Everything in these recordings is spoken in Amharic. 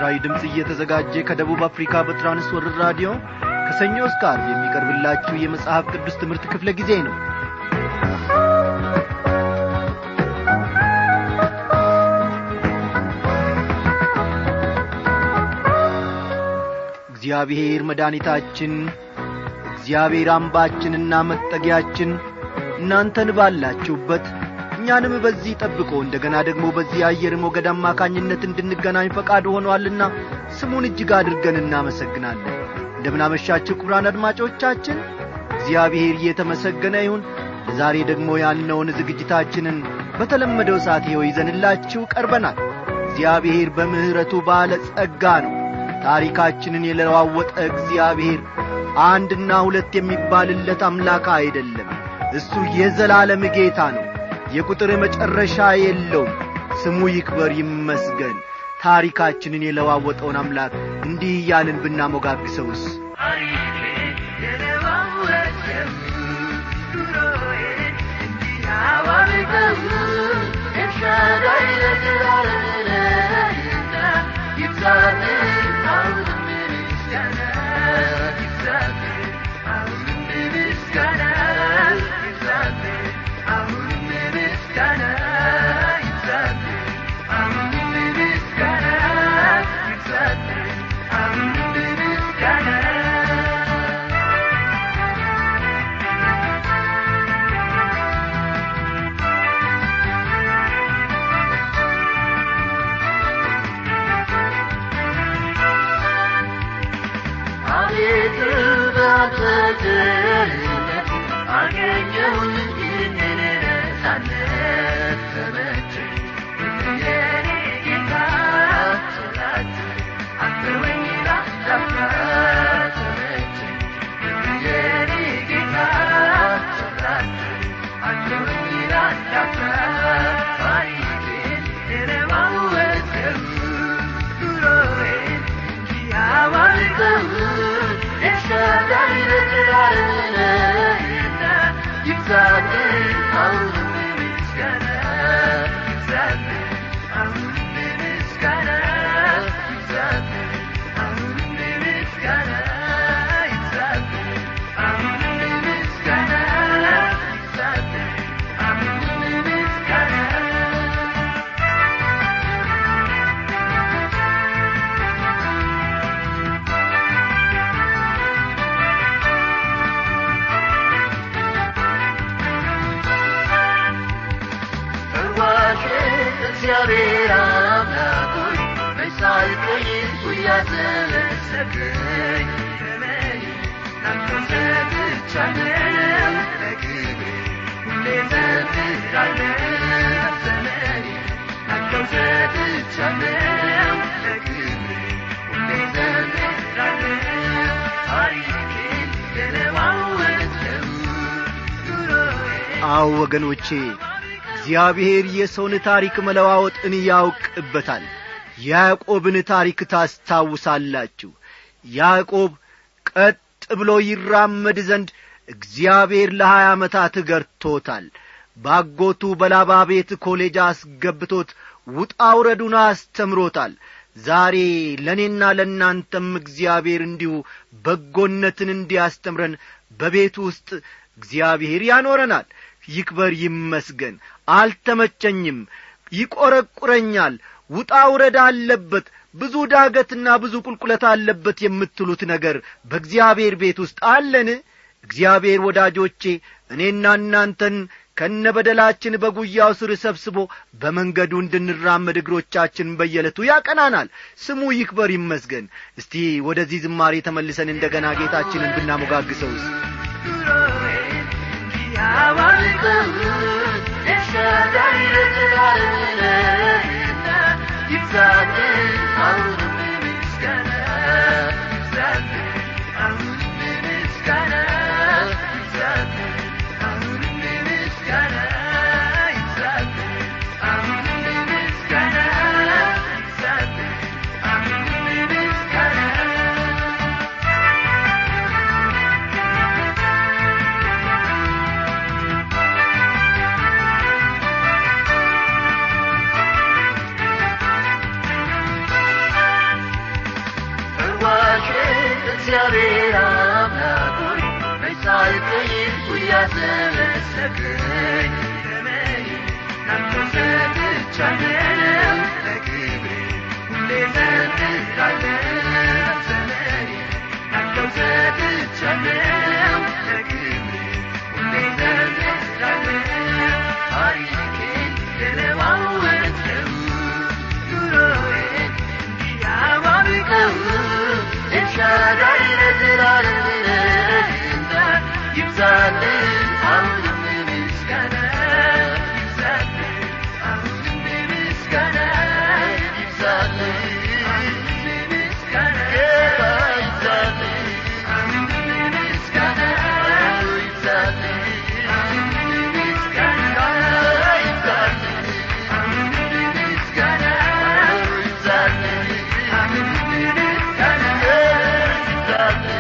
ለምስራዊ ድምጽ እየተዘጋጀ ከደቡብ አፍሪካ በትራንስወርልድ ራዲዮ ከሰኞ እስከ ዓርብ የሚቀርብላችሁ የመጽሐፍ ቅዱስ ትምህርት ክፍለ ጊዜ ነው። እግዚአብሔር መድኃኒታችን፣ እግዚአብሔር አምባችንና መጠጊያችን እናንተን ባላችሁበት እኛንም በዚህ ጠብቆ እንደገና ደግሞ በዚህ አየር ሞገድ አማካኝነት እንድንገናኝ ፈቃዱ ሆኗልና ስሙን እጅግ አድርገን እናመሰግናለን። እንደምን አመሻችሁ ክቡራን አድማጮቻችን። እግዚአብሔር የተመሰገነ ይሁን። ዛሬ ደግሞ ያልነውን ዝግጅታችንን በተለመደው ሰዓት ይዘንላችሁ ቀርበናል። እግዚአብሔር በምህረቱ ባለጸጋ ነው። ታሪካችንን የለዋወጠ እግዚአብሔር አንድና ሁለት የሚባልለት አምላክ አይደለም። እሱ የዘላለም ጌታ ነው። የቁጥር መጨረሻ የለውም። ስሙ ይክበር ይመስገን። ታሪካችንን የለዋወጠውን አምላክ እንዲህ ያልን ብናሞጋግሰውስ እግዚአብሔር አምላክ ሆይ በሳልከኝ ያዘለሰከኝ ከመኒ ናንተዘብቻለሁ ለክብር ሁሌ ዘምራለሁ ዘመኔ ናንተዘብቻለሁ ለክብር ሁሌ ዘምራለሁ ታሪኬን የለዋወጥከው አዎ ወገኖቼ፣ እግዚአብሔር የሰውን ታሪክ መለዋወጥን ያውቅበታል። ያዕቆብን ታሪክ ታስታውሳላችሁ። ያዕቆብ ቀጥ ብሎ ይራመድ ዘንድ እግዚአብሔር ለ20 ዓመታት ገርቶታል። ባጎቱ በላባ ቤት ኮሌጅ አስገብቶት ውጣ ውረዱን አስተምሮታል። ዛሬ ለኔና ለናንተም እግዚአብሔር እንዲሁ በጎነትን እንዲያስተምረን በቤቱ ውስጥ እግዚአብሔር ያኖረናል። ይክበር ይመስገን። አልተመቸኝም፣ ይቆረቁረኛል፣ ውጣ ውረድ አለበት፣ ብዙ ዳገትና ብዙ ቁልቁለት አለበት የምትሉት ነገር በእግዚአብሔር ቤት ውስጥ አለን? እግዚአብሔር ወዳጆቼ እኔና እናንተን ከነበደላችን በጉያው ስር ሰብስቦ በመንገዱ እንድንራመድ እግሮቻችን በየለቱ ያቀናናል። ስሙ ይክበር ይመስገን። እስቲ ወደዚህ ዝማሬ ተመልሰን እንደገና ጌታችንን ብናሞጋግሰውስ እግዚአብሔር አምላክ ሆይ በሳልከኝ ያሰበሰብከኝ ዘመኔ ናንተ ሰጥቻለሁ ለክብሬ ሁሌ ዘምራለሁ ዘመኔ ናንተ ሰጥቻለሁ ለክብሬ ሁሌ ዘምራለሁ ታሪኬን የለዋወጥከው ኑሮዬን እንዲያባብቀው ኤልሻዳይ ለዘላለም ይብዛልህ አሁንም ምስጋና ይብዛልህ አሁንም ምስጋና ይብዛልህ አሁንም ምስጋና ይብዛልህ አሁንም ምስጋና ይብዛልህ አሁንም ምስጋና ይብዛልህ አሁንም ምስጋና ይብዛልህ አሁንም ምስጋና ይብዛልህ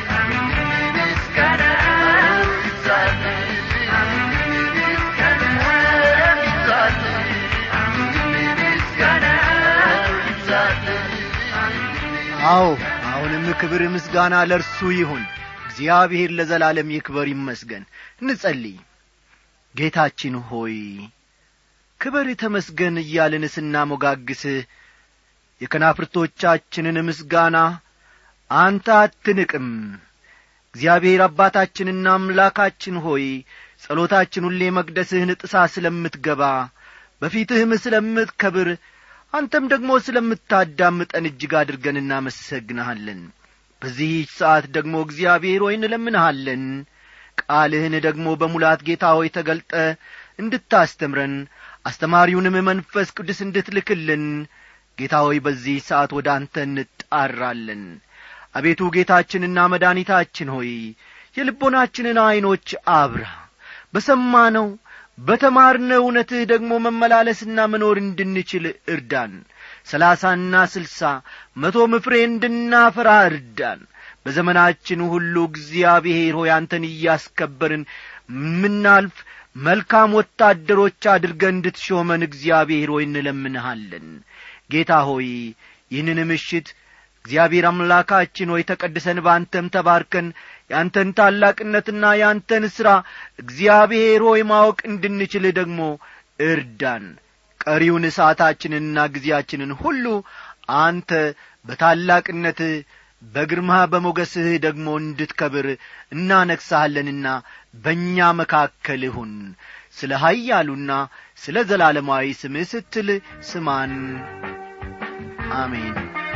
አሁንም ክብር ምስጋና ለእርሱ ይሁን። እግዚአብሔር ለዘላለም ይክበር ይመስገን። እንጸልይ። ጌታችን ሆይ ክብር ተመስገን እያልን ስናሞጋግስ የከናፍርቶቻችንን ምስጋና አንተ አትንቅም። እግዚአብሔር አባታችንና አምላካችን ሆይ ጸሎታችን ሁሌ መቅደስህን ጥሳ ስለምትገባ በፊትህም ስለምትከብር አንተም ደግሞ ስለምታዳምጠን እጅግ አድርገን እናመሰግንሃለን። በዚህ ሰዓት ደግሞ እግዚአብሔር ሆይ እንለምንሃለን ቃልህን ደግሞ በሙላት ጌታ ሆይ ተገልጠ እንድታስተምረን አስተማሪውንም መንፈስ ቅዱስ እንድትልክልን ጌታ ሆይ በዚህ ሰዓት ወደ አንተ እንጣራለን። አቤቱ ጌታችንና መድኃኒታችን ሆይ የልቦናችንን አይኖች አብራ፣ በሰማነው በተማርነው እውነትህ ደግሞ መመላለስና መኖር እንድንችል እርዳን። 30ና 60 100 ፍሬ እንድናፈራ እርዳን። በዘመናችን ሁሉ እግዚአብሔር ሆይ አንተን እያስከበርን ምናልፍ መልካም ወታደሮች አድርገን እንድትሾመን እግዚአብሔር ሆይ እንለምንሃለን። ጌታ ሆይ ይህንን ምሽት እግዚአብሔር አምላካችን ሆይ ተቀድሰን ባንተም ተባርከን ያንተን ታላቅነትና ያንተን ሥራ እግዚአብሔር ሆይ ማወቅ እንድንችል ደግሞ እርዳን። ቀሪውን ሰዓታችንንና ጊዜያችንን ሁሉ አንተ በታላቅነት በግርማ በሞገስህ ደግሞ እንድትከብር እናነግሣለንና በእኛ መካከል ሁን። ስለ ኃያሉና ስለ ዘላለማዊ ስምህ ስትል ስማን። አሜን።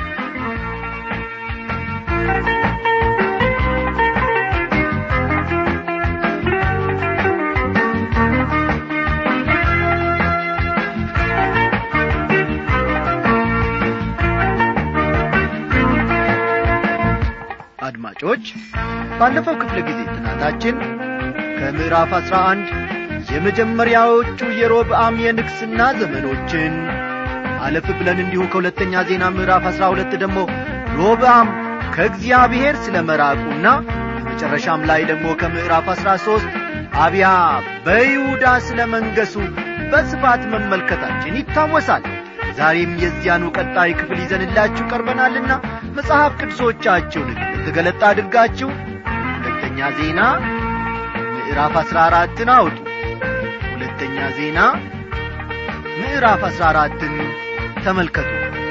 አድማጮች ባለፈው ክፍለ ጊዜ ጥናታችን ከምዕራፍ 11 የመጀመሪያዎቹ የሮብዓም የንግስና ዘመኖችን አለፍ ብለን እንዲሁ ከሁለተኛ ዜና ምዕራፍ 12 ደግሞ ሮብዓም ከእግዚአብሔር ስለመራቁና በመጨረሻም ላይ ደግሞ ከምዕራፍ 13 አብያ በይሁዳ ስለመንገሱ በስፋት መመልከታችን ይታወሳል። ዛሬም የዚያኑ ቀጣይ ክፍል ይዘንላችሁ ቀርበናልና መጽሐፍ ቅዱሶቻችሁን ገለጥ አድርጋችሁ ሁለተኛ ዜና ምዕራፍ 14ን አውጡ። ሁለተኛ ዜና ምዕራፍ 14ን ተመልከቱ።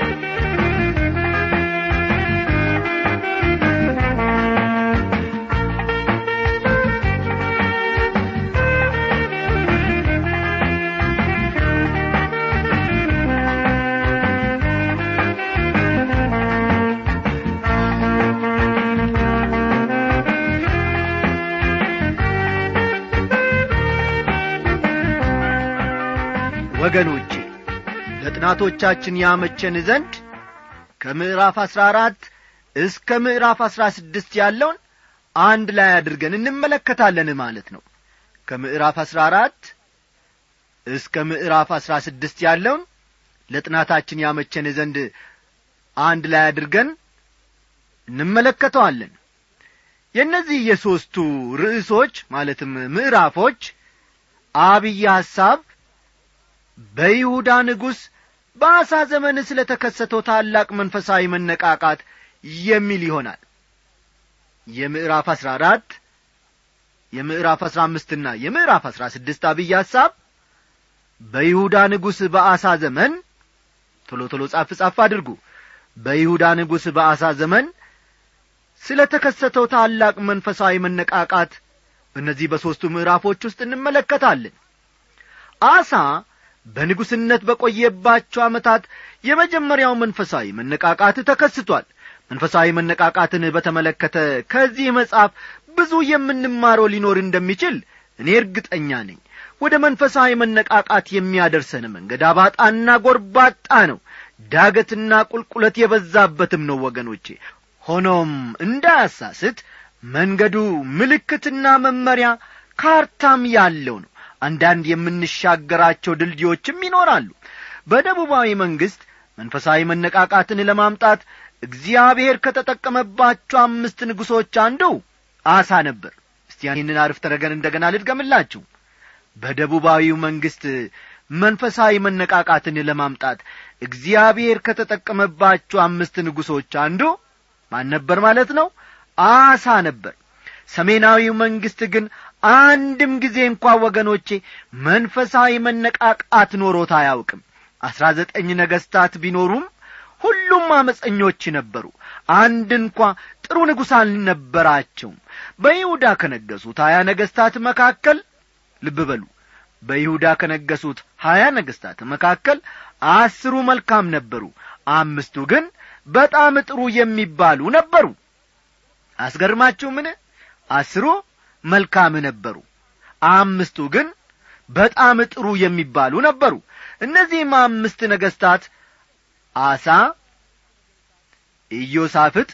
ወገኖቼ ለጥናቶቻችን ያመቸን ዘንድ ከምዕራፍ 14 እስከ ምዕራፍ 16 ያለውን አንድ ላይ አድርገን እንመለከታለን ማለት ነው። ከምዕራፍ 14 እስከ ምዕራፍ 16 ያለውን ለጥናታችን ያመቸን ዘንድ አንድ ላይ አድርገን እንመለከታለን። የነዚህ የሶስቱ ርዕሶች ማለትም ምዕራፎች አብይ ሐሳብ በይሁዳ ንጉሥ በአሳ ዘመን ስለ ተከሰተው ታላቅ መንፈሳዊ መነቃቃት የሚል ይሆናል። የምዕራፍ 14 የምዕራፍ 15 እና የምዕራፍ 16 አብይ ሐሳብ በይሁዳ ንጉሥ በአሳ ዘመን ቶሎ ጻፍ አድርጉ። በይሁዳ ንጉሥ በአሳ ዘመን ስለ ተከሰተው ታላቅ መንፈሳዊ መነቃቃት በእነዚህ በሦስቱ ምዕራፎች ውስጥ እንመለከታለን። አሳ በንጉሥነት በቆየባቸው ዓመታት የመጀመሪያው መንፈሳዊ መነቃቃት ተከስቷል። መንፈሳዊ መነቃቃትን በተመለከተ ከዚህ መጽሐፍ ብዙ የምንማረው ሊኖር እንደሚችል እኔ እርግጠኛ ነኝ። ወደ መንፈሳዊ መነቃቃት የሚያደርሰን መንገድ አባጣና ጎርባጣ ነው፣ ዳገትና ቁልቁለት የበዛበትም ነው ወገኖቼ። ሆኖም እንዳያሳስት መንገዱ ምልክትና መመሪያ ካርታም ያለው ነው። አንዳንድ የምንሻገራቸው ድልድዮችም ይኖራሉ። በደቡባዊ መንግስት መንፈሳዊ መነቃቃትን ለማምጣት እግዚአብሔር ከተጠቀመባቸው 5 ንጉሶች አንዱ አሳ ነበር። እስቲ ይህንን አረፍተ ነገር እንደገና ልድገምላችሁ። በደቡባዊው መንግስት መንፈሳዊ መነቃቃትን ለማምጣት እግዚአብሔር ከተጠቀመባቸው 5 ንጉሶች አንዱ ማን ነበር ማለት ነው? አሳ ነበር። ሰሜናዊው መንግስት ግን አንድም ጊዜ እንኳን ወገኖቼ መንፈሳዊ መነቃቃት ኖሮት አያውቅም። 19 ነገስታት ቢኖሩም ሁሉም አመፀኞች ነበሩ። አንድ እንኳን ጥሩ ንጉሥ አልነበራቸውም። በይሁዳ ከነገሱት 20 ነገስታት መካከል ልብ በሉ፣ በይሁዳ ከነገሱት 20 ነገስታት መካከል 10 መልካም ነበሩ፣ 5 ግን በጣም ጥሩ የሚባሉ ነበሩ። አስገርማችሁ ምን? 10 መልካም ነበሩ፣ 5 ግን በጣም ጥሩ የሚባሉ ነበሩ። እነዚህም 5 ነገስታት አሳ፣ ኢዮሳፍጥ፣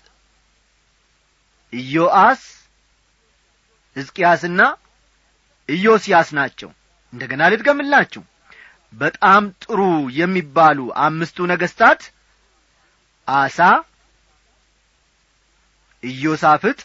ኢዮአስ፣ ሕዝቅያስና ኢዮስያስ ናቸው። እንደገና ልድገምላችሁ። በጣም ጥሩ የሚባሉ 5 ነገስታት አሳ፣ ኢዮሳፍጥ፣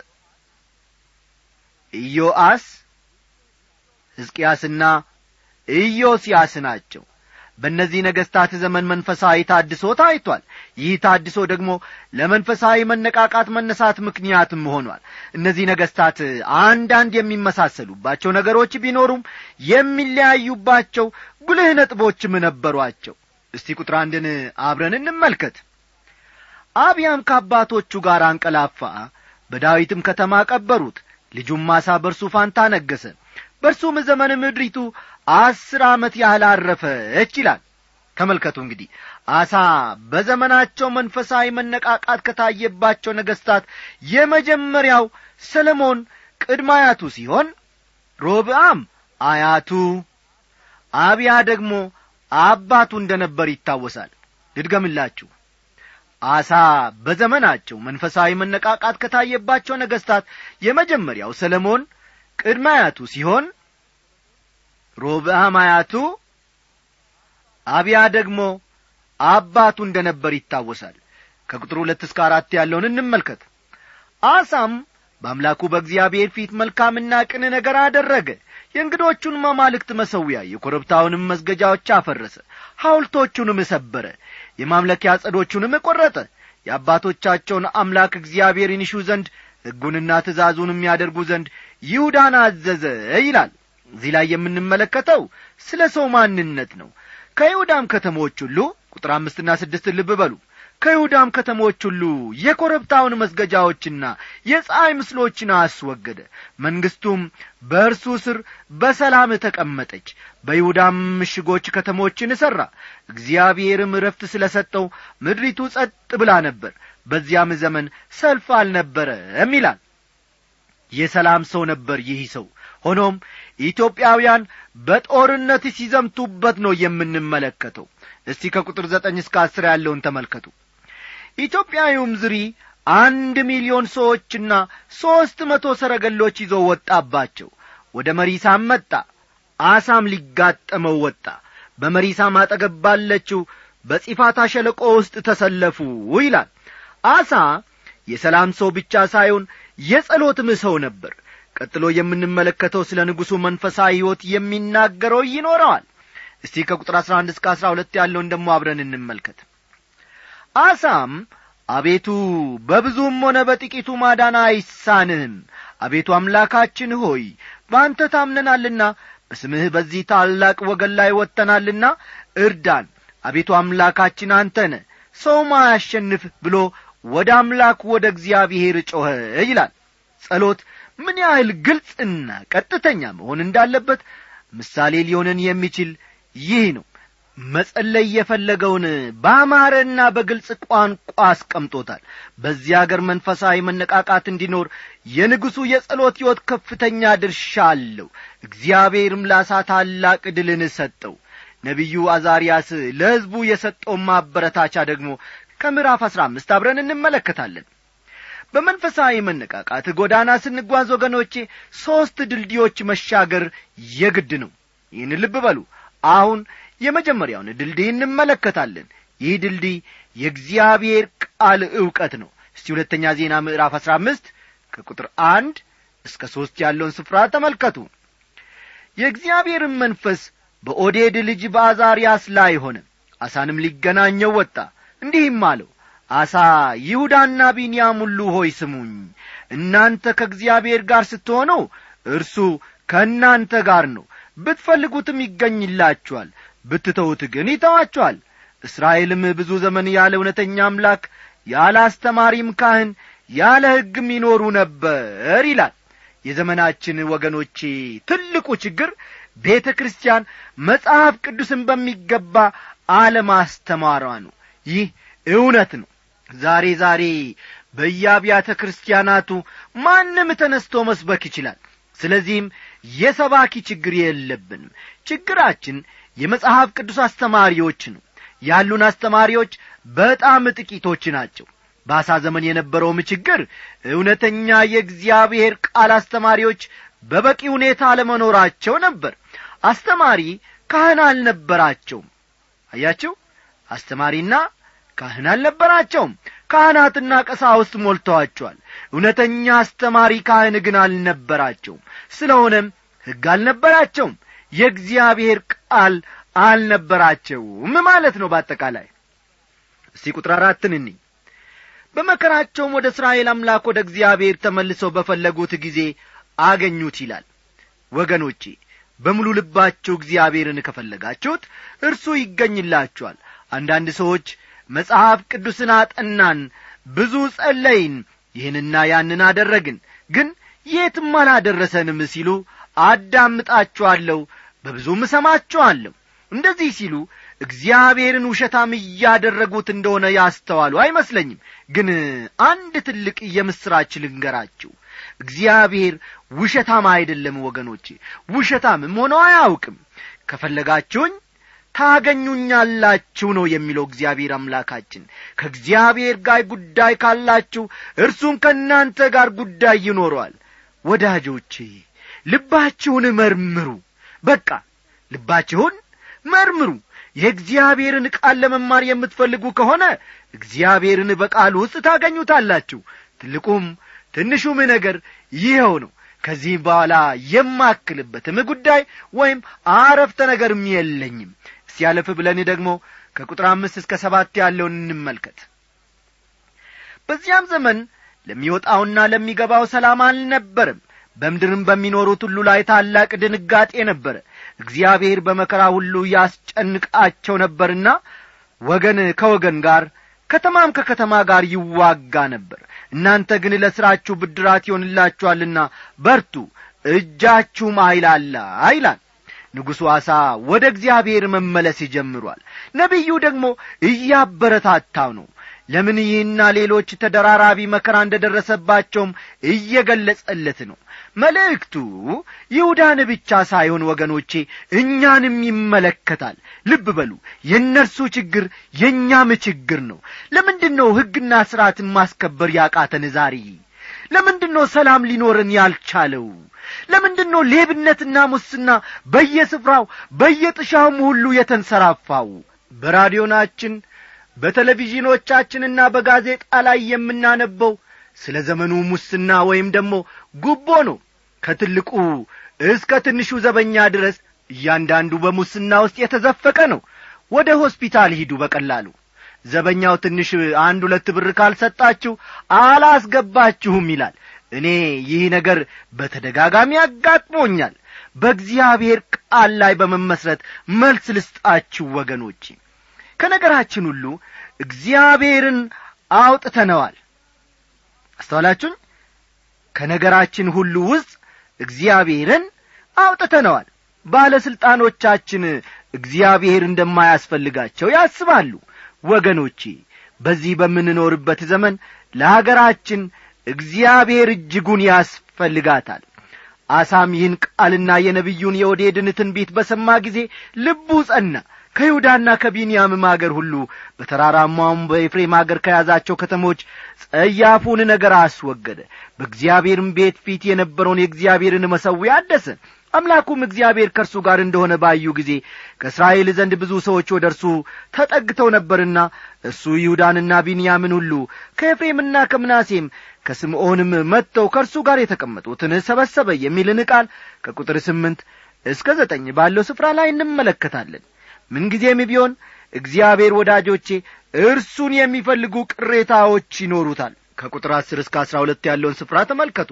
ኢዮአስ፣ ሕዝቅያስና ኢዮስያስ ናቸው። በእነዚህ ነገስታት ዘመን መንፈሳዊ ታድሶ ታይቷል። ይህ ታድሶ ደግሞ ለመንፈሳዊ መነቃቃት መነሳት ምክንያትም ሆኗል። እነዚህ ነገስታት አንዳንድ የሚመሳሰሉባቸው ነገሮች ቢኖሩም የሚለያዩባቸው ጉልህ ነጥቦችም ነበሯቸው። እስቲ ቁጥር 1ን አብረን እንመልከት። አብያም ከአባቶቹ ጋር አንቀላፋ፣ በዳዊትም ከተማ ቀበሩት። ልጁም አሳ በእርሱ ፋንታ ነገሰ። በእርሱም ዘመን ምድሪቱ 10 ዓመት ያህል አረፈች ይላል። ተመልከቱ እንግዲህ አሳ በዘመናቸው መንፈሳዊ መነቃቃት ከታየባቸው ነገስታት የመጀመሪያው ሰሎሞን ቅድመ አያቱ ሲሆን፣ ሮብዓም አያቱ፣ አብያ ደግሞ አባቱ እንደነበር ይታወሳል። ልድገምላችሁ። አሳ በዘመናቸው መንፈሳዊ መነቃቃት ከታየባቸው ነገስታት የመጀመሪያው ሰሎሞን ቅድመ አያቱ ሲሆን፣ ሮብዓም አያቱ፣ አብያ ደግሞ አባቱ እንደነበር ይታወሳል። ከቁጥር 2 እስከ 4 ያለውን እንመልከት። አሳም በአምላኩ በእግዚአብሔር ፊት መልካምና ቅን ነገር አደረገ። የእንግዶቹን ማማልክት መሠዊያ፣ የኮረብታውንም መስገጃዎች አፈረሰ፣ ሐውልቶቹንም ሰበረ፣ የማምለኪያ ዐፀዶቹንም ቈረጠ። የአባቶቻቸውን አምላክ እግዚአብሔርን ይሹ ዘንድ ሕጉንና ትእዛዙንም ያደርጉ ዘንድ ይሁዳን አዘዘ ይላል። እዚህ ላይ የምንመለከተው ስለ ሰው ማንነት ነው። ከይሁዳም ከተሞች ሁሉ ቁጥር 5 እና 6 ልብ በሉ። ከይሁዳም ከተሞች ሁሉ የኮረብታውን መስገጃዎችና የፀሐይ ምስሎችን አስወገደ። መንግስቱም በእርሱ ስር በሰላም ተቀመጠች። በይሁዳም ምሽጎች ከተሞችን ሠራ። እግዚአብሔርም ዕረፍት ስለ ሰጠው ምድሪቱ ጸጥ ብላ ነበር። በዚያም ዘመን ሰልፍ አልነበረም ይላል። የሰላም ሰው ነበር ይህ ሰው። ሆኖም ኢትዮጵያውያን በጦርነት ሲዘምቱበት ነው የምንመለከተው። እስቲ ከቁጥር 9 እስከ 10 ያለውን ተመልከቱ። ኢትዮጵያዊውም ዝሪ 1 ሚሊዮን ሰዎችና 300 ሰረገሎች ይዞ ወጣባቸው። ወደ መሪሳም መጣ። አሳም ሊጋጠመው ወጣ። በመሪሳም አጠገብ ባለችው በጺፋታ ሸለቆ ውስጥ ተሰለፉ ይላል። አሳ የሰላም ሰው ብቻ ሳይሆን የጸሎትም ሰው ነበር። ቀጥሎ የምንመለከተው ስለ ንጉሡ መንፈሳዊ ሕይወት የሚናገረው ይኖረዋል። እስቲ ከቁጥር 11 እስከ 12 ያለውን ደሞ አብረን እንመልከት። አሳም አቤቱ በብዙም ሆነ በጥቂቱ ማዳን አይሳንህም። አቤቱ አምላካችን ሆይ በአንተ ታምነናልና በስምህ በዚህ ታላቅ ወገን ላይ ወጥተናልና እርዳን። አቤቱ አምላካችን አንተ ነህ፣ ሰውም አያሸንፍ ብሎ ወደ አምላኩ ወደ እግዚአብሔር ጮኸ ይላል። ጸሎት ምን ያህል ግልጽና ቀጥተኛ መሆን እንዳለበት ምሳሌ ሊሆነን የሚችል ይህ ነው። መጸለይ የፈለገውን በአማረና በግልጽ ቋንቋ አስቀምጦታል። በዚህ አገር መንፈሳዊ መነቃቃት እንዲኖር የንጉሡ የጸሎት ሕይወት ከፍተኛ ድርሻ አለው። እግዚአብሔርም ለአሳ ታላቅ ድልን ሰጠው። ነቢዩ አዛርያስ ለሕዝቡ የሰጠው ማበረታቻ ደግሞ ከምዕራፍ 15 አብረን እንመለከታለን። በመንፈሳዊ መነቃቃት ጎዳና ስንጓዝ ወገኖቼ 3 ድልድዮች መሻገር የግድ ነው። ይህን ልብ በሉ። አሁን የመጀመሪያውን ድልድይ እንመለከታለን። ይህ ድልድይ የእግዚአብሔር ቃል ዕውቀት ነው። እስቲ ሁለተኛ ዜና ምዕራፍ 15 ከቁጥር 1 እስከ 3 ያለውን ስፍራ ተመልከቱ። የእግዚአብሔርም መንፈስ በኦዴድ ልጅ በአዛርያስ ላይ ሆነ። አሳንም ሊገናኘው ወጣ፣ እንዲህም አለው፣ አሳ ይሁዳና ቢንያም ሁሉ ሆይ ስሙኝ። እናንተ ከእግዚአብሔር ጋር ስትሆኑ እርሱ ከእናንተ ጋር ነው። ብትፈልጉትም ይገኝላችኋል፣ ብትተውት ግን ይተዋችኋል። እስራኤልም ብዙ ዘመን ያለ እውነተኛ አምላክ፣ ያለ አስተማሪም ካህን፣ ያለ ሕግም ይኖሩ ነበር ይላል። የዘመናችን ወገኖቼ ትልቁ ችግር ቤተ ክርስቲያን መጽሐፍ ቅዱስን በሚገባ አለማስተማሯ ነው። ይህ እውነት ነው። ዛሬ በየአብያተ ክርስቲያናቱ ማንም ተነስቶ መስበክ ይችላል። ስለዚህም የሰባኪ ችግር የለብንም። ችግራችን የመጽሐፍ ቅዱስ አስተማሪዎች ነው። ያሉን አስተማሪዎች በጣም ጥቂቶች ናቸው። በአሳ ዘመን የነበረውም ችግር እውነተኛ የእግዚአብሔር ቃል አስተማሪዎች በበቂ ሁኔታ አለመኖራቸው ነበር። አስተማሪ ካህን አልነበራቸውም። አያችሁ፣ አስተማሪና ካህን አልነበራቸውም። ካህናትና ቀሳውስት ሞልተዋቸዋል። እውነተኛ አስተማሪ ካህን ግን አልነበራቸውም። ስለሆነም ሕግ አልነበራቸውም፣ የእግዚአብሔር ቃል አልነበራቸውም ማለት ነው። በአጠቃላይ እስቲ ቁጥር 4 እንይ። በመከራቸውም ወደ እስራኤል አምላክ ወደ እግዚአብሔር ተመልሰው በፈለጉት ጊዜ አገኙት ይላል። ወገኖቼ በሙሉ ልባችሁ እግዚአብሔርን ከፈለጋችሁት እርሱ ይገኝላችኋል። አንዳንድ ሰዎች መጽሐፍ ቅዱስን አጠናን፣ ብዙ ጸለይን፣ ይህንና ያንን አደረግን፣ ግን የትም አላደረሰንም ሲሉ አዳምጣችኋለሁ፣ በብዙም እሰማችኋለሁ። እንደዚህ ሲሉ እግዚአብሔርን ውሸታም እያደረጉት እንደሆነ ያስተዋሉ አይመስለኝም። ግን አንድ ትልቅ የምስራች ልንገራችሁ፣ እግዚአብሔር ውሸታም አይደለም ወገኖቼ፣ ውሸታምም ሆኖ አያውቅም። ከፈለጋችሁኝ ታገኙኛላችሁ ነው የሚለው እግዚአብሔር አምላካችን። ከእግዚአብሔር ጋር ጉዳይ ካላችሁ እርሱም ከእናንተ ጋር ጉዳይ ይኖረዋል። ወዳጆቼ ልባችሁን መርምሩ። በቃ ልባችሁን መርምሩ። የእግዚአብሔርን ቃል ለመማር የምትፈልጉ ከሆነ እግዚአብሔርን በቃሉ ውስጥ ታገኙታላችሁ። ትልቁም ትንሹም ነገር ይሄው ነው። ከዚህ በኋላ የማክልበትም ጉዳይ ወይም አረፍተ ነገርም የለኝም። ሲያለፍ ብለን ደግሞ ከቁጥር 5 እስከ 7 ያለውን እንመልከት። በዚያም ዘመን ለሚወጣውና ለሚገባው ሰላም አልነበረም። በምድርም በሚኖሩት ሁሉ ላይ ታላቅ ድንጋጤ ነበር። እግዚአብሔር በመከራ ሁሉ ያስጨንቃቸው ነበርና ወገን ከወገን ጋር፣ ከተማም ከከተማ ጋር ይዋጋ ነበር። እናንተ ግን ለሥራችሁ ብድራት ይሆንላችኋልና በርቱ፣ እጃችሁም አይላላ ይላል። ንጉሡ አሳ ወደ እግዚአብሔር መመለስ ይጀምራል። ነቢዩ ደግሞ እያበረታታው ነው። ለምን ይህና ሌሎች ተደራራቢ መከራ እንደደረሰባቸውም እየገለጸለት ነው። መልእክቱ ይሁዳን ብቻ ሳይሆን ወገኖቼ እኛንም ይመለከታል። ልብ በሉ፣ የእነርሱ ችግር የእኛም ችግር ነው። ለምንድነው ሕግና ሥርዓትን ማስከበር ያቃተን ዛሬ? ለምንድነው ሰላም ሊኖርን ያልቻለው? ለምንድነው ሌብነትና ሙስና በየስፍራው በየጥሻውም ሁሉ የተንሰራፋው? በራዲዮናችን በቴሌቪዥኖቻችንና በጋዜጣ ላይ የምናነበው ስለ ዘመኑ ሙስና ወይም ደግሞ ጉቦ ነው። ከትልቁ እስከ ትንሹ ዘበኛ ድረስ እያንዳንዱ በሙስና ውስጥ የተዘፈቀ ነው። ወደ ሆስፒታል ሂዱ በቀላሉ። ዘበኛው ትንሽ 1-2 ብር ካልሰጣችሁ አላስገባችሁም ይላል። እኔ ይህ ነገር በተደጋጋሚ አጋጥሞኛል። በእግዚአብሔር ቃል ላይ በመመስረት መልስ ልስጣችሁ ወገኖቼ። ከነገራችን ሁሉ እግዚአብሔርን አውጥተነዋል። አስተዋላችሁኝ? ከነገራችን ሁሉ ውስጥ እግዚአብሔርን አውጥተነዋል። ባለስልጣኖቻችን እግዚአብሔር እንደማያስፈልጋቸው ያስባሉ። ወገኖቼ በዚህ በምንኖርበት ዘመን ለሀገራችን እግዚአብሔር እጅጉን ያስፈልጋታል። አሳም ይህን ቃልና የነቢዩን የኦዴድን ትንቢት በሰማ ጊዜ ልቡ ጸና። ከይሁዳና ከቢንያምም አገር ሁሉ በተራራማውም በኤፍሬም አገር ከያዛቸው ከተሞች ጸያፉን ነገር አስወገደ። በእግዚአብሔርም ቤት ፊት የነበረውን የእግዚአብሔርን መሠዊያ አደሰ። አምላኩም እግዚአብሔር ከእርሱ ጋር እንደሆነ ባዩ ጊዜ ከእስራኤል ዘንድ ብዙ ሰዎች ወደ እርሱ ተጠግተው ነበርና እርሱ ይሁዳንና ቢንያምን ሁሉ ከኤፍሬምና ከምናሴም ከስምዖንም መጥተው ከእርሱ ጋር የተቀመጡትን ሰበሰበ የሚልን ቃል ከቁጥር 8 እስከ 9 ባለው ስፍራ ላይ እንመለከታለን። ምንጊዜም ቢሆን እግዚአብሔር ወዳጆቼ እርሱን የሚፈልጉ ቅሬታዎች ይኖሩታል። ከቁጥር 10 እስከ 12 ያለውን ስፍራ ተመልከቱ።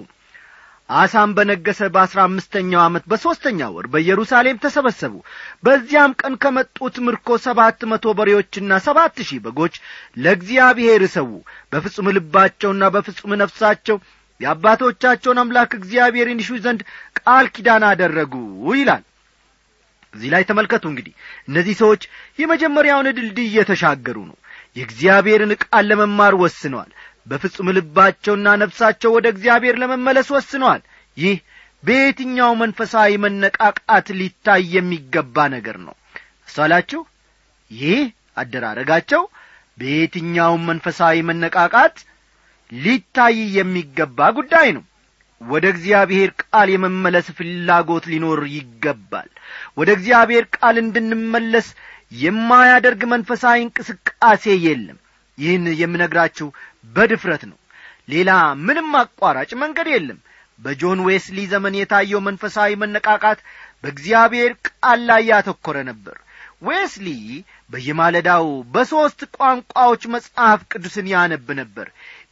አሳም በነገሰ በ15ኛው ዓመት በ3ኛው ወር በኢየሩሳሌም ተሰበሰቡ። በዚያም ቀን ከመጡት ምርኮ 700 በሬዎችና 7000 በጎች ለእግዚአብሔር ሰው በፍጹም ልባቸውና በፍጹም ነፍሳቸው የአባቶቻቸውን አምላክ እግዚአብሔርን ይሹ ዘንድ ቃል ኪዳን አደረጉ ይላል። እዚህ ላይ ተመልከቱ። እንግዲህ እነዚህ ሰዎች የመጀመሪያውን ድልድይ እየተሻገሩ ነው። የእግዚአብሔርን ቃል ለመማር ወስነዋል። በፍጹም ልባቸውና ነፍሳቸው ወደ እግዚአብሔር ለመመለስ ወስነዋል። ይህ በየትኛው መንፈሳዊ መነቃቃት ሊታይ የሚገባ ነገር ነው። አስተዋላችሁ? ይህ አደራረጋቸው በየትኛው መንፈሳዊ መነቃቃት ሊታይ የሚገባ ጉዳይ ነው። ወደ እግዚአብሔር ቃል የመመለስ ፍላጎት ሊኖር ይገባል። ወደ እግዚአብሔር ቃል እንድንመለስ የማያደርግ መንፈሳዊ እንቅስቃሴ የለም። ይህን የምነግራችሁ በድፍረት ነው። ሌላ ምንም አቋራጭ መንገድ የለም። በጆን ዌስሊ ዘመን የታየው መንፈሳዊ መነቃቃት በእግዚአብሔር ቃል ላይ ያተኮረ ነበር። ዌስሊ በየማለዳው በ3 ቋንቋዎች መጽሐፍ ቅዱስን ያነብ ነበር።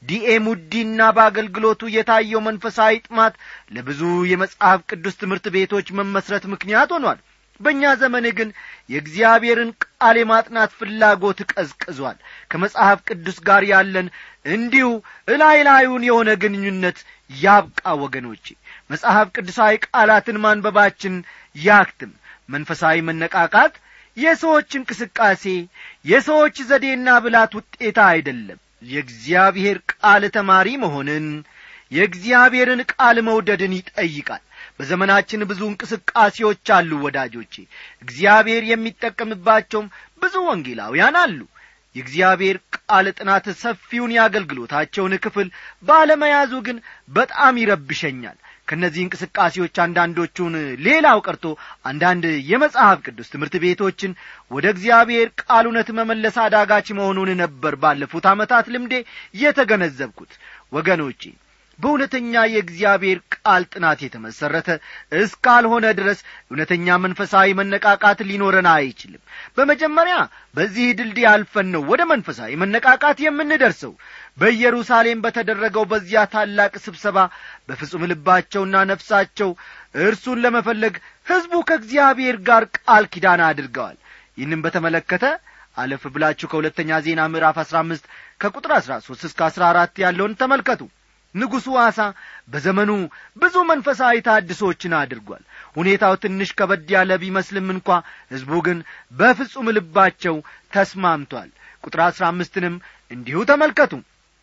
ዲኤሙዲና በአገልግሎቱ የታየው መንፈሳዊ ጥማት ለብዙ የመጽሐፍ ቅዱስ ትምህርት ቤቶች መመስረት ምክንያት ሆኗል። በእኛ ዘመን ግን የእግዚአብሔርን ቃል የማጥናት ፍላጎት ቀዝቅዟል። ከመጽሐፍ ቅዱስ ጋር ያለን እንዲሁ እላይላዩን የሆነ ግንኙነት ያብቃ ወገኖቼ። መጽሐፍ ቅዱሳዊ ቃላትን ማንበባችን ያክትም። መንፈሳዊ መነቃቃት የሰዎች እንቅስቃሴ፣ የሰዎች ዘዴና ብላት ውጤታ አይደለም። የእግዚአብሔር ቃል ተማሪ መሆንን፣ የእግዚአብሔርን ቃል መውደድን ይጠይቃል። በዘመናችን ብዙ እንቅስቃሴዎች አሉ ወዳጆቼ። እግዚአብሔር የሚጠቀምባቸውም ብዙ ወንጌላውያን አሉ። የእግዚአብሔር ቃል ጥናት ሰፊውን ያገልግሎታቸውን ክፍል ባለመያዙ ግን በጣም ይረብሸኛል። ከነዚህ እንቅስቃሴዎች አንዳንዶቹን ሌላው ቀርቶ አንዳንድ የመጽሐፍ ቅዱስ ትምህርት ቤቶችን ወደ እግዚአብሔር ቃል እውነት መመለስ አዳጋች መሆኑን ነበር ባለፉት ዓመታት ልምዴ የተገነዘብኩት። ወገኖቼ በእውነተኛ የእግዚአብሔር ቃል ጥናት የተመሰረተ እስካልሆነ ድረስ እውነተኛ መንፈሳዊ መነቃቃት ሊኖረን አይችልም። በመጀመሪያ በዚህ ድልድይ አልፈን ነው ወደ መንፈሳዊ መነቃቃት የምንደርሰው። በኢየሩሳሌም በተደረገው በዚያ ታላቅ ስብሰባ በፍጹም ልባቸውና ነፍሳቸው እርሱን ለመፈለግ ሕዝቡ ከእግዚአብሔር ጋር ቃል ኪዳን አድርገዋል። ይህንም በተመለከተ አለፍ ብላችሁ ከሁለተኛ ዜና ምዕራፍ 15 ከቁጥር 13 እስከ 14 ያለውን ተመልከቱ። ንጉሡ አሳ በዘመኑ ብዙ መንፈሳዊ ታድሶችን አድርጓል። ሁኔታው ትንሽ ከበድ ያለ ቢመስልም እንኳ ሕዝቡ ግን በፍጹም ልባቸው ተስማምቷል። ቁጥር 15ንም እንዲሁ ተመልከቱ።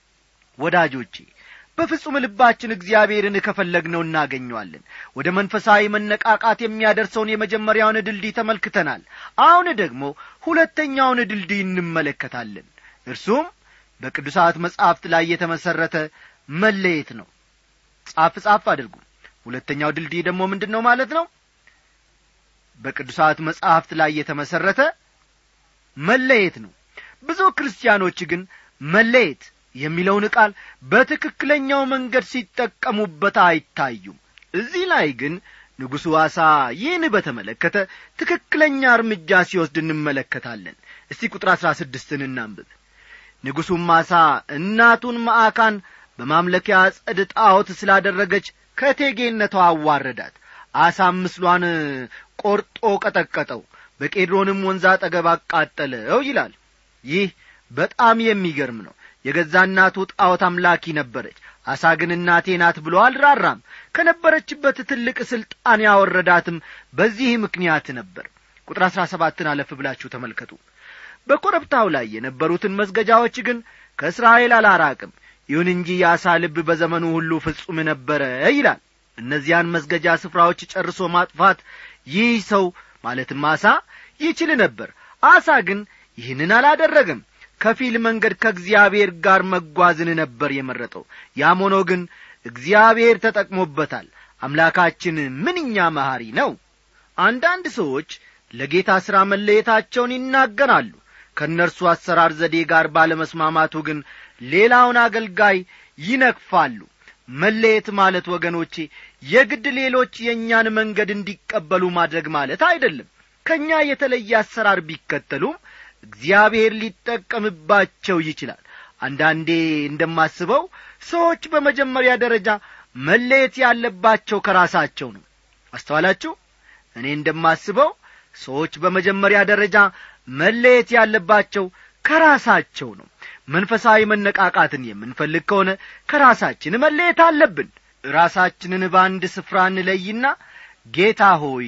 ወዳጆቼ በፍጹም ልባችን እግዚአብሔርን ከፈለግነው እናገኘዋለን። ወደ መንፈሳዊ መነቃቃት የሚያደርሰውን የመጀመሪያውን ድልድይ ተመልክተናል። አሁን ደግሞ ሁለተኛውን ድልድይ እንመለከታለን። እርሱም በቅዱሳት መጻሕፍት ላይ የተመሰረተ መለየት ነው። ጻፍ አድርጉ። ሁለተኛው ድልድይ ደግሞ ምንድነው ማለት ነው? በቅዱሳት መጻሕፍት ላይ የተመሰረተ መለየት ነው። ብዙ ክርስቲያኖች ግን መለየት የሚለውን ቃል በትክክለኛው መንገድ ሲጠቀሙበት አይታዩም። እዚህ ላይ ግን ንጉሡ አሳ ይህን በተመለከተ ትክክለኛ እርምጃ ሲወስድ እንመለከታለን። እስቲ ቁጥር 16ን እናንብብ። ንጉሡም አሳ እናቱን መዓካን በማምለኪያ ዐፀድ ጣዖት ስላደረገች ከእቴጌነቷ አዋረዳት። አሳም ምስሏን ቆርጦ ቀጠቀጠው፣ በቄድሮንም ወንዝ አጠገብ አቃጠለው ይላል። ይህ በጣም የሚገርም ነው። የገዛ እናቱ ጣዖት አምላኪ ነበረች። አሳ ግን እናቴ ናት ብሎ አልራራም። ከነበረችበት ትልቅ ሥልጣን ያወረዳትም በዚህ ምክንያት ነበር። ቁጥር 17 አለፍ ብላችሁ ተመልከቱ። በኮረብታው ላይ የነበሩትን መስገጃዎች ግን ከእስራኤል አላራቅም። ይሁን እንጂ የአሳ ልብ በዘመኑ ሁሉ ፍጹም ነበረ ይላል። እነዚያን መስገጃ ስፍራዎች ጨርሶ ማጥፋት ይህ ሰው ማለትም አሳ ይችል ነበር። አሳ ግን ይህንን አላደረገም። ከፊል መንገድ ከእግዚአብሔር ጋር መጓዝን ነበር የመረጠው። ያም ሆኖ ግን እግዚአብሔር ተጠቅሞበታል። አምላካችን ምንኛ መሐሪ ነው። አንዳንድ ሰዎች ለጌታ ሥራ መለየታቸውን ይናገራሉ። ከእነርሱ አሰራር ዘዴ ጋር ባለመስማማቱ ግን ሌላውን አገልጋይ ይነቅፋሉ። መለየት ማለት ወገኖቼ የግድ ሌሎች የእኛን መንገድ እንዲቀበሉ ማድረግ ማለት አይደለም። ከእኛ የተለየ አሰራር ቢከተሉም እግዚአብሔር ሊጠቀምባቸው ይችላል። አንዳንዴ እንደማስበው ሰዎች በመጀመሪያ ደረጃ መለየት ያለባቸው ከራሳቸው ነው። አስተዋላችሁ? እኔ እንደማስበው ሰዎች በመጀመሪያ ደረጃ መለየት ያለባቸው ከራሳቸው ነው። መንፈሳዊ መነቃቃትን የምንፈልግ ከሆነ ከራሳችን መለየት አለብን። ራሳችንን በአንድ ስፍራ እንለይና ጌታ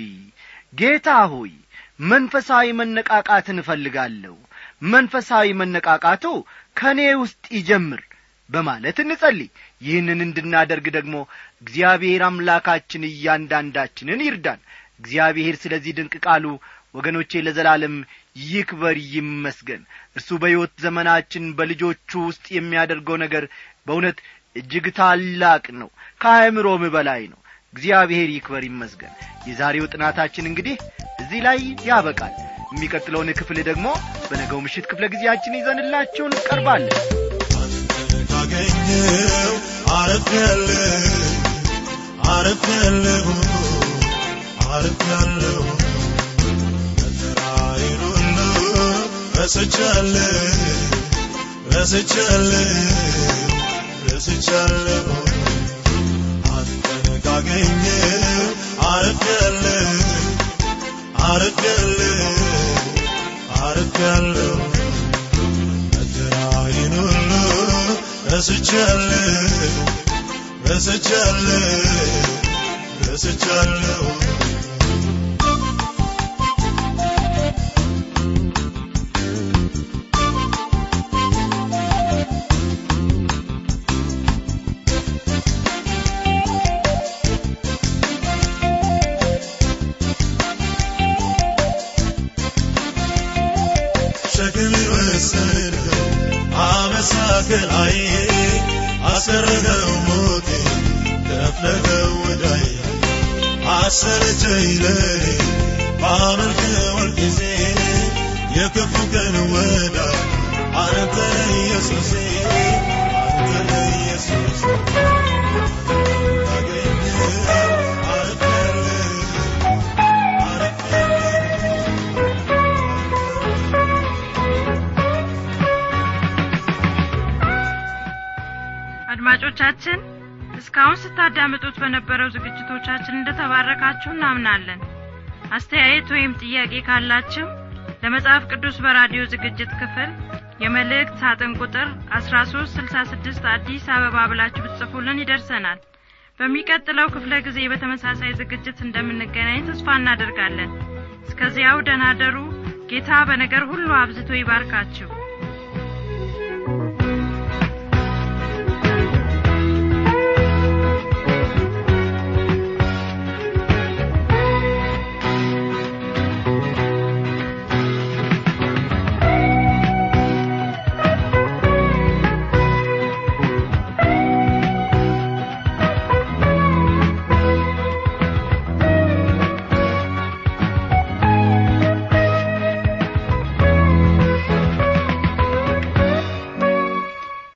ሆይ መንፈሳዊ መነቃቃትን እፈልጋለሁ፣ መንፈሳዊ መነቃቃቱ ከኔ ውስጥ ይጀምር በማለት እንጸልይ። ይህንን እንድናደርግ ደግሞ እግዚአብሔር አምላካችን እያንዳንዳችንን ይርዳን። እግዚአብሔር ስለዚህ ድንቅ ቃሉ ወገኖቼ ለዘላለም ይክበር ይመስገን። እርሱ በሕይወት ዘመናችን በልጆቹ ውስጥ የሚያደርገው ነገር በእውነት እጅግ ታላቅ ነው፣ ከአእምሮም በላይ ነው። እግዚአብሔር ይክበር ይመስገን። የዛሬው ጥናታችን እንግዲህ እዚህ ላይ ያበቃል። የሚቀጥለውን ክፍል ደግሞ በነገው ምሽት ክፍለ ጊዜያችን ይዘንላችሁ እንቀርባለን። ካገኘው አረፈለሁ ተራይሩን ረስቻለሁ አንተን ካገኘው አረፈለሁ ተራይሩን ረስቻለሁ ሸክም ወሰድከው አመሳከላይ አሰረኸው ሞቴ ከፍለኸው ወዳይ አሰረቸኝ ለኔ ባመልከው ጊዜ የክፉ ቀን ወዳይ አንተ ኢየሱስ አድማጮቻችን እስካሁን ስታዳምጡት በነበረው ዝግጅቶቻችን እንደተባረካችሁ እናምናለን። አስተያየት ወይም ጥያቄ ካላችሁ ለመጽሐፍ ቅዱስ በራዲዮ ዝግጅት ክፍል የመልእክት ሳጥን ቁጥር 1366 አዲስ አበባ ብላችሁ ብትጽፉልን ይደርሰናል። በሚቀጥለው ክፍለ ጊዜ በተመሳሳይ ዝግጅት እንደምንገናኝ ተስፋ እናደርጋለን። እስከዚያው ደህና ደሩ። ጌታ በነገር ሁሉ አብዝቶ ይባርካችሁ።